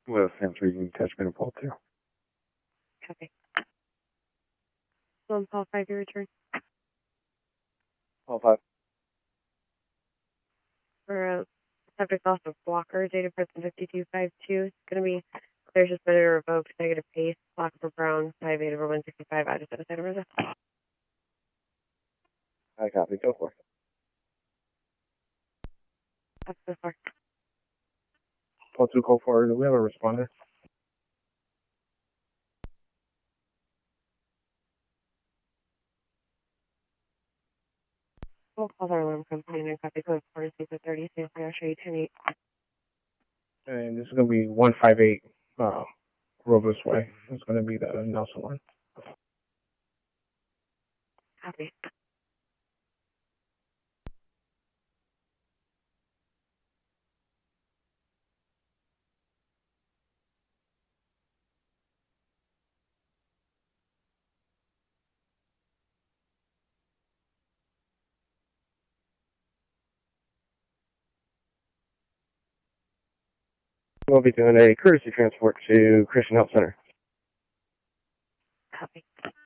With Sam 3, you can catch me in Paul 2. Copy. So on Paul 5, your return. Paul 5. For a subject loss of blocker, data present 5252. It's going to be clear suspended or revoked, negative pace, blocker for Brown, 5'8 over 165, out of set aside over there. I copy. Go for it. Up so far. Paul 2, call forward. Do we have a responder? We'll call our alarm company and then copy code 4 6 30, I'll show you 10 8. And this is going to be 158 Robles Way. It's going to be the Nelson one. Copy. We'll be doing a courtesy transport to Christian Health Center. Copy.